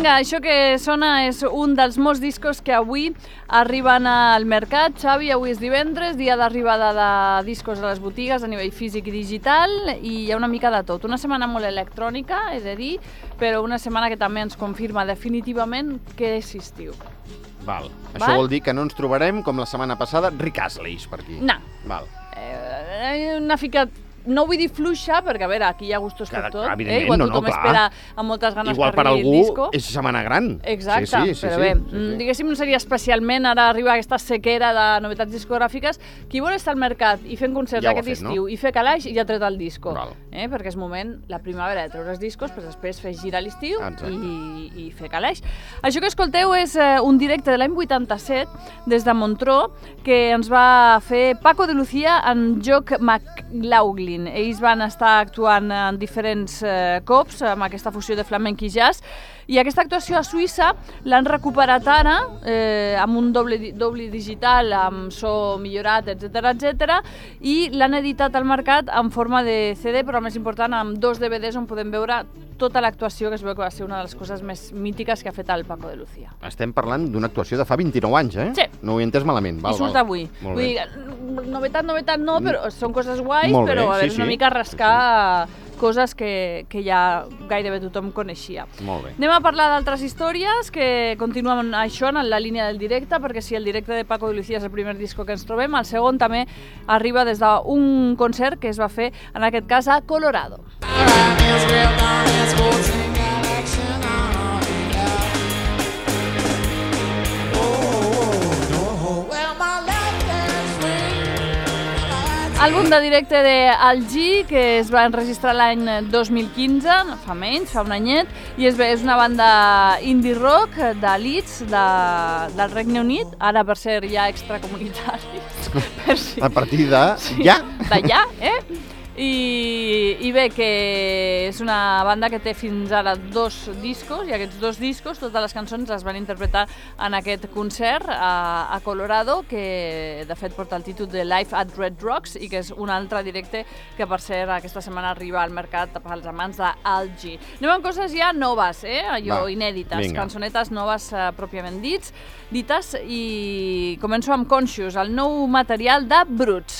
Vinga, això que sona és un dels molts discos que avui arriben al mercat. Xavi, avui és divendres, dia d'arribada de discos a les botigues a nivell físic i digital, i hi ha una mica de tot. Una setmana molt electrònica, he de dir, però una setmana que també ens confirma definitivament que és estiu. Val. Això vol dir que no ens trobarem, com la setmana passada, Rick Astley per aquí. No. Val. Una fica... No vull dir fluixa, perquè a veure, aquí hi ha gustos per tot. Evidentment, Igual tothom espera amb moltes ganes igual que arribi el disco. Igual per algú és setmana gran. Exacte, però bé, diguéssim, seria especialment ara arriba aquesta sequera de novetats discogràfiques. Qui vol estar al mercat i fent concerts aquest estiu i fer calaix, ja ha tret el disco. Perquè és moment, la primavera, de treure els discos, però després fer girar l'estiu i fer calaix. Això que escolteu és un directe de l'any 87 des de Montreux que ens va fer Paco de Lucía en Jock McLaughlin. Ells van estar actuant en diferents cops amb aquesta fusió de flamenc i jazz, i aquesta actuació a Suïssa l'han recuperat ara amb un doble digital, amb so millorat, etc, i l'han editat al mercat en forma de CD, però més important amb 2 DVDs on podem veure tota l'actuació, que es veu que va ser una de les coses més mítiques que ha fet el Paco de Lucía. Estem parlant d'una actuació de fa 29 anys, eh? Sí. No ho he entès malament. I surt avui. Vull dir, novetat no, però són coses guais, però a veure, una mica rascar coses que ja gairebé tothom coneixia. Molt bé. Anem a parlar d'altres històries que continuen això en la línia del directe, perquè si el directe de Paco de Lucía és el primer disco que ens trobem, el segon també arriba des d'un concert que es va fer, en aquest cas, a Colorado. Àlbum de directe d'Al G, que es va enregistrar l'any 2015, fa menys, fa un anyet, i és una banda indie rock de Leeds, del Regne Unit, ara per ser ja extracomunitaris. A partir de ja? D'allà, I bé, que és una banda que té fins ara 2 discos, i aquests 2 discos, totes les cançons les van interpretar en aquest concert a Colorado, que de fet porta el títol de Live at Red Rocks, i que és un altre directe que per cert aquesta setmana arriba al mercat pels amants d'Al G. Anem amb coses ja noves, allò inèdites, cançonetes noves pròpiament dites, i començo amb Conscious, el nou material de Brutes.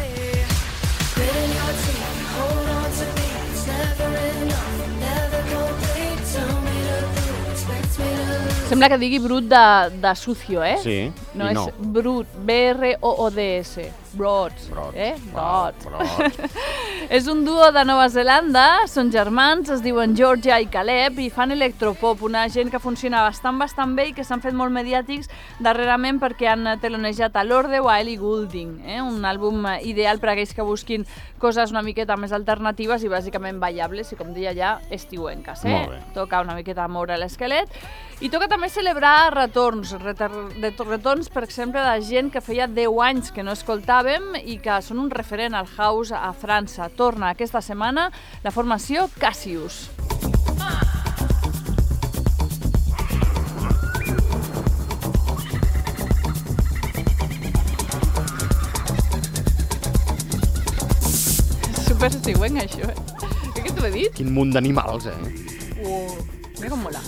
Sembla que digui brut de sucio, Sí, no és brut, B-R-O-O-D-S, Broads, Broads. És un duo de Nova Zelanda, són germans, es diuen Georgia i Caleb, i fan electropop, una gent que funciona bastant bé i que s'han fet molt mediàtics darrerament perquè han telonejat a Lorde o a Ellie Goulding, un àlbum ideal per a aquells que busquin coses una miqueta més alternatives i bàsicament ballables, i com deia ja, estiuenques. Toca una miqueta moure l'esquelet, i toca també celebrar retorns, per exemple, de gent que feia 10 anys que no escoltàvem i que són un referent al house a França. Torna aquesta setmana la formació Cassius. Super estiuenc, això, Què t'ho he dit? Quin munt d'animals, Mira com mola.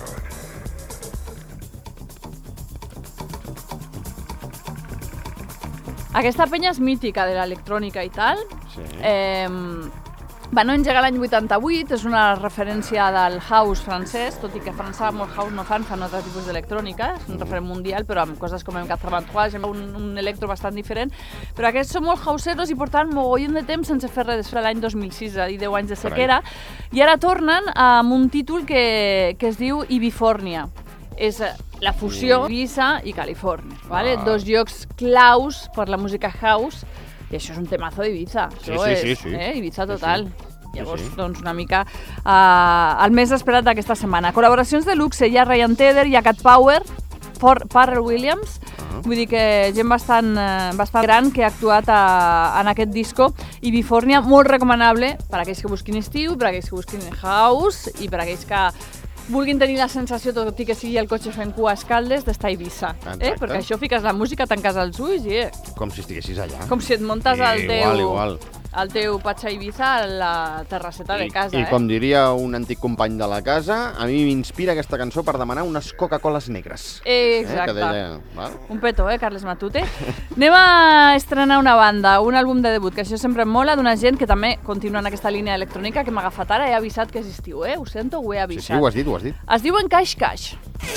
Aquesta penya és mítica de l'electrònica i tal. Van engegar l'any 88, és una referència del house francès, tot i que a França molt house no fan altre tipus d'electrònica, és un referent mundial, però amb coses com el 83, un electro bastant diferent. Però aquests són molt houseeros i portaven mogollon de temps sense fer res des de l'any 2006, és a dir, 10 anys de sequera, i ara tornen amb un títol que es diu Ibifornia. És la fusió Ibiza i Califòrnia, 2 llocs claus per la música house, i això és un temazo d'Ibiza, Ibiza total. Llavors, doncs, una mica el més esperat d'aquesta setmana. Col·laboracions de luxe, hi ha Ryan Tedder, hi ha Cat Power, Pharrell Williams, vull dir que gent bastant gran que ha actuat en aquest disco, i Ibifornia, molt recomanable per a aquells que busquin estiu, per a aquells que busquin house i per a aquells que vulguin tenir la sensació, tot i que sigui el cotxe fent cua a Escaldes, d'estar a Eivissa. Perquè això fiques la música, tanques els ulls i... Com si estiguessis allà. Com si et muntes al teu... Igual. el teu Patxa Ibiza a la terrasseta de casa. I com diria un antic company de la casa, a mi m'inspira aquesta cançó per demanar unes Coca-Coles negres. Exacte. Que deia, val? Un petó, Carles Matute? Anem a estrenar una banda, un àlbum de debut, que això sempre em mola, d'una gent que també continua en aquesta línia electrònica, que m'ha agafat ara, he avisat que és estiu, Ho sento, ho he avisat. Sí, ho has dit, ho has dit. Es diuen Caix Caix.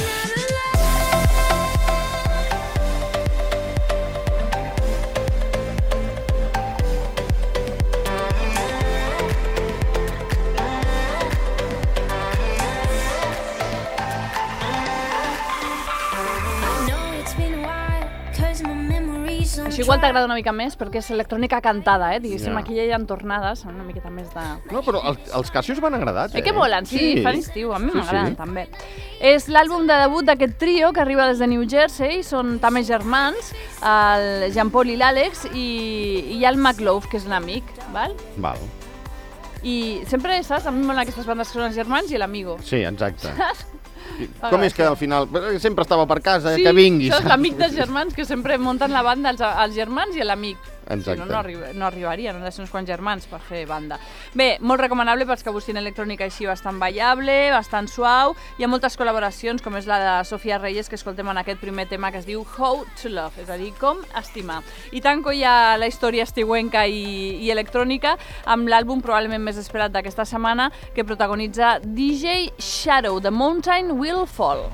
Això igual t'agrada una mica més perquè és electrònica cantada, diguéssim, aquí ja hi ha tornades, una miqueta més de... No, però els Casios m'han agradat, que molen, sí, fan estiu, a mi m'agraden també. És l'àlbum de debut d'aquest trio que arriba des de New Jersey, són també germans, el Jean-Paul i l'Àlex, i hi ha el McLove, que és l'amic, val? Val. I sempre, saps, a mi m'agraden aquestes bandes que són els germans i l'amigo. Sí, exacte. Com és que al final sempre estava per casa, que vinguis? Sí, és l'amic dels germans que sempre munten la banda, els germans i l'amic. Exacte. Si no, no arribarien, han de ser uns quants germans per fer banda. Bé, molt recomanable pels que busquin electrònica així bastant ballable, bastant suau. Hi ha moltes col·laboracions, com és la de Sofia Reyes, que escoltem en aquest primer tema que es diu How to Love, és a dir, com estimar. I tanco ja la història estiuenca i electrònica amb l'àlbum probablement més esperat d'aquesta setmana, que protagonitza DJ Shadow, The Mountain Will Fall.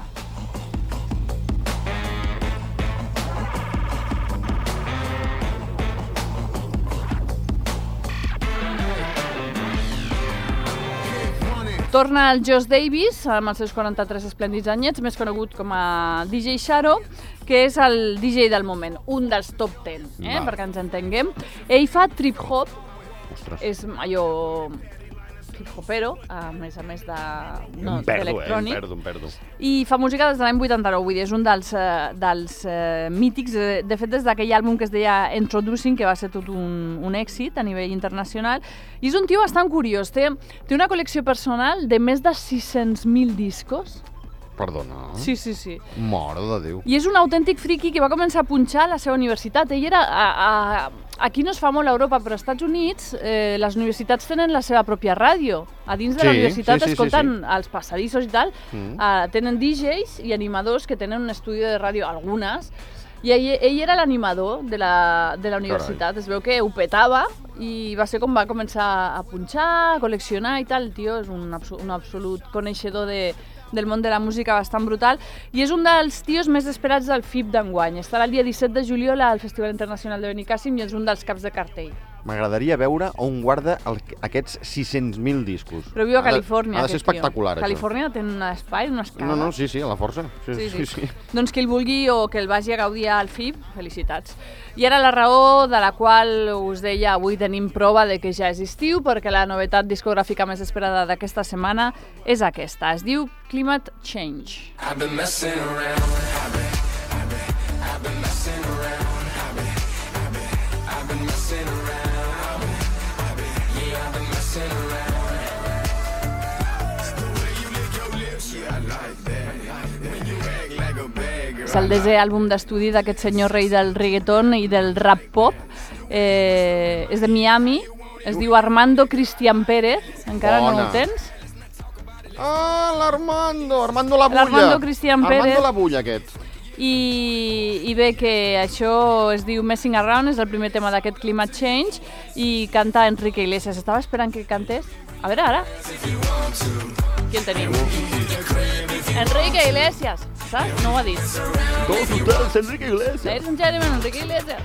Torna el Josh Davis, amb els seus 43 esplèndids anyets, més conegut com a DJ Shadow, que és el DJ del moment, un dels top 10, perquè ens entenguem. Ell fa trip-hop, és allò hip-hopero, a més d'electrònic. Em perdo. I fa música des de l'any 89, vull dir, és un dels mítics, de fet des d'aquell àlbum que es deia Introducing, que va ser tot un èxit a nivell internacional, i és un tio bastant curiós, té una col·lecció personal de més de 600.000 discos. Perdona. Sí. Mare de Déu. I és un autèntic friki que va començar a punxar a la seva universitat. Ell era... Aquí no es fa molt a Europa, però als Estats Units les universitats tenen la seva pròpia ràdio. A dins de la universitat escolten els passadissos i tal. Tenen DJs i animadors que tenen un estudi de ràdio, algunes. I ell era l'animador de la universitat. Es veu que ho petava i va ser com va començar a punxar, a col·leccionar i tal. El tio és un absolut coneixedor del món de la música bastant brutal i és un dels tios més esperats del FIB d'enguany. Estarà el dia 17 de juliol al Festival Internacional de Benicàssim i és un dels caps de cartell. M'agradaria veure on guarda aquests 600.000 discos. Però viu a Califòrnia, ha de ser espectacular, això. Califòrnia té un espai, una escala. No, sí, a la força. Sí. Doncs qui el vulgui o que el vagi a gaudir al FIB, felicitats. I ara la raó de la qual us deia avui tenim prova de que ja és estiu, perquè la novetat discogràfica més esperada d'aquesta setmana és aquesta. Es diu Climate Change. I've been messing around, I've been messing around, I've been messing around. És el desè àlbum d'estudi d'aquest senyor rei del reggaeton i del rap pop. És de Miami, es diu Armando Cristian Pérez, encara no ho tens? L'Armando la Bulla. L'Armando Cristian Pérez. Armando la Bulla, aquest. I bé, que això es diu Messing Around, és el primer tema d'aquest Climate Change, i canta Enrique Iglesias. Estava esperant que cantés. A veure, ara. Qui el tenim? Enrique Iglesias, saps? No ho ha dit. Todos ustedes, Enrique Iglesias. Ladies and gentlemen, Enrique Iglesias.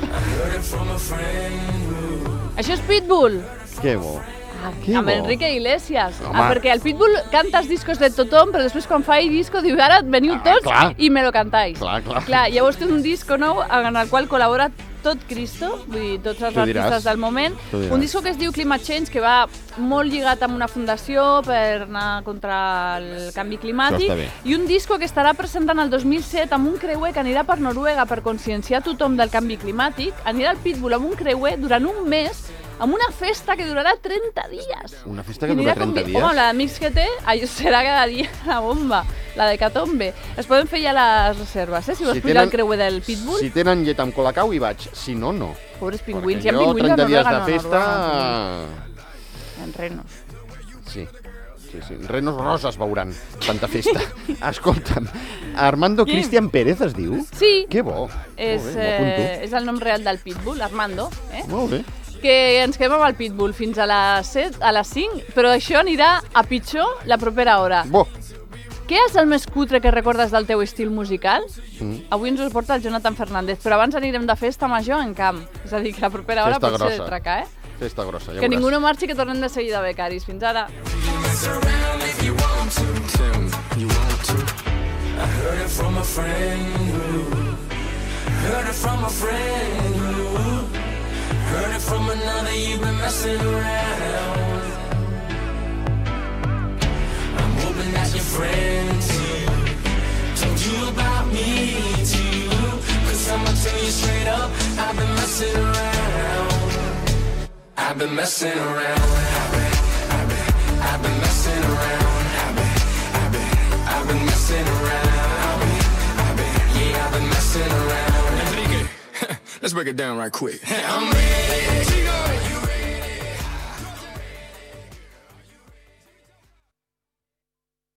Això és Pitbull. Que bo. Amb Enrique Iglesias. Perquè el Pitbull canta els discos de tothom, però després quan fa el disco diu ara veniu tots i me lo cantáis. Clar, llavors té un disco nou en el qual col·labora tot Cristo, vull dir, tots els artistes del moment. Un disco que es diu Climate Change, que va molt lligat amb una fundació per anar contra el canvi climàtic, i un disco que estarà presentant el 2007 amb un creuer que anirà per Noruega per conscienciar tothom del canvi climàtic. Anirà el Pitbull amb un creuer durant un mes amb una festa que durarà 30 dies. Una festa que dura 30 dies? Home, la d'amics que té serà cada dia la bomba, la de Catombe. Es poden fer ja les reserves, si vols pujar el creuer del Pitbull. Si tenen llet amb Colacau hi vaig, si no, no. Pobres pingüins, hi ha pingüins a Noruega. 30 dies de festa... En renos. Sí. Renos roses veuran, tanta festa. Escolta'm, Armando Cristian Pérez es diu? Sí. Que bo. És el nom real del Pitbull, Armando. Molt bé. Que ens quedem amb el Pitbull fins a les 7, a les 5, però això anirà a pitjor la propera hora. Bo. Què és el més cutre que recordes del teu estil musical? Avui ens ho porta el Jonathan Fernández, però abans anirem de festa major en camp. És a dir, que la propera hora pot ser de tracar, Festa grossa, ja que ningú no marxi, que tornem de seguida, becaris. Fins ara. Heard it from another, you've been messing around. I'm hoping that your friends told you about me too. Cause I'ma tell you straight up, I've been messing around. I've been messing around. I've been messing around. I've been messing around. Yeah, I've been messing around. Let's break it down right quick. I'm ready to go.